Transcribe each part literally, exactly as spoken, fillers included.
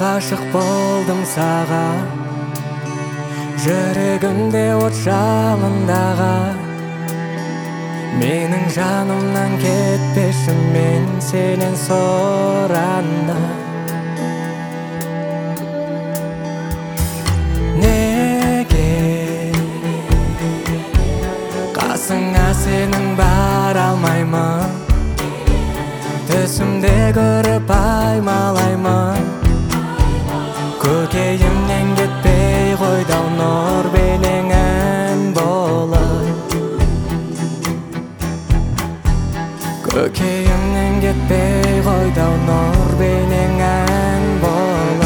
ғашық болдым саған, жүрегімде от жалындаған. Менің жанымнан кетпеші, мен сенен соранда. Неге қасыңа сенің бара алмаймын, түсімде көріп аймалаймын. Көкейімнен кетпей қойдау нұр бейнеңін болып. Көкейімнен кетпей қойдау нұр бейнеңін болып.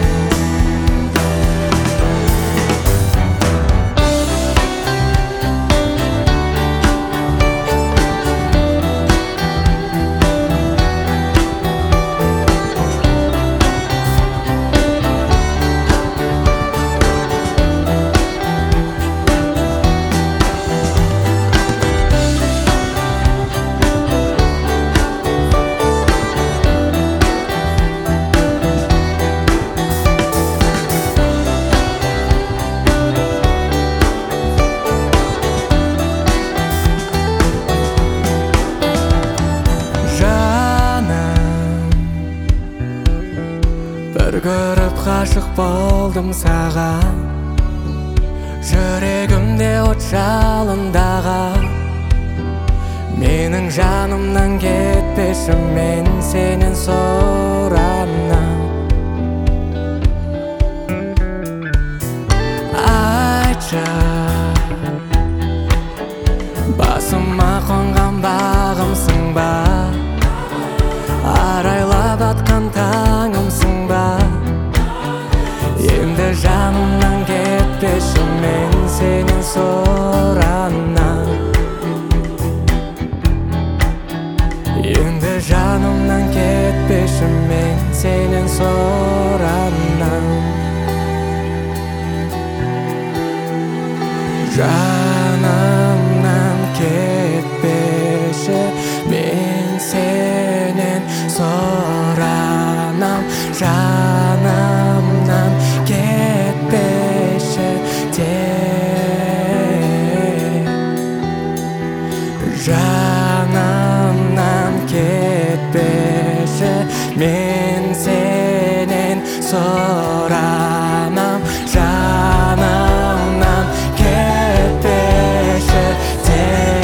Бір көріп ғашық болдым саған, жүрегімде от жалындаған. Менің жанымнан кетпеші, мен сенен соранам. Айтшы, басыма қонған бағымсың ба, арайлап атқан таңымсың ба. Енді жанымнан кетпеші, мен сенен соранам. Енді жанымнан кетпеші, мен сенен соранам. Жанымнан кетпеші, мен сенен соранам. Жанымнан кетпеші тек, жанымнан кетпеші, мен сенен соранам. Жанымнан кетпеші тек.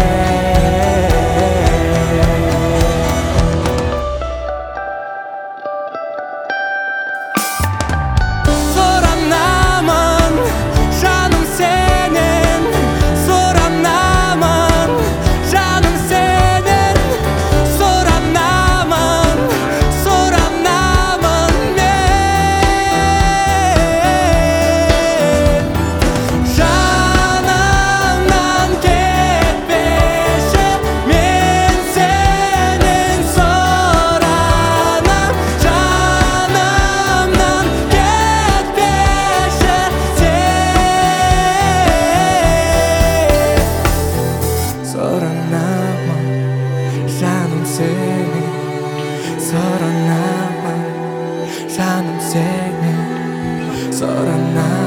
Соранамын, жаным сені, соранамын.